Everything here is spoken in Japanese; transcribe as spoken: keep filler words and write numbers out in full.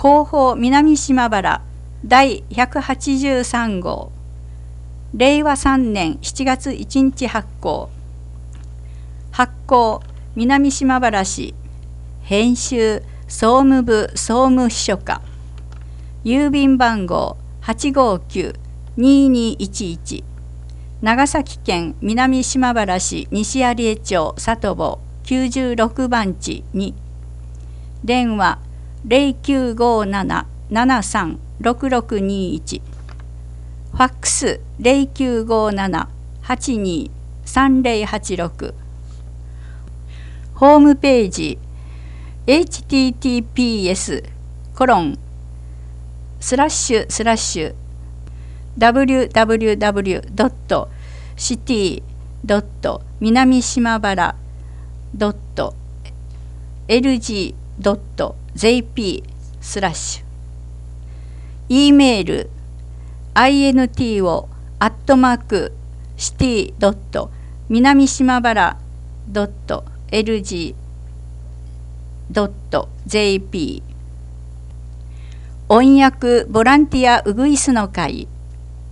広報南島原だいひゃくはちじゅうさん号、れいわさんねんしちがついちにち発行。発行南島原市、編集総務部総務秘書課、郵便番号 はちごきゅうににいちいち、長崎県南島原市西有江町里坊きゅうじゅうろくばんちに、電話ゼロきゅうごなな ななさん ろくろくにいち、ファックスゼロきゅうごなな はちにさんゼロはちろく、ホームページ エイチティーティーピーエス コロンスラッシュスラッシュ ダブリュダブリュダブリュドットシティドット南島原ドットエルジードットジェーピー スラッシュ、 E メール アイエヌティーオー アットマークシティドット南島原ドットエルジードットジェーピー、 音訳ボランティアウグイスの会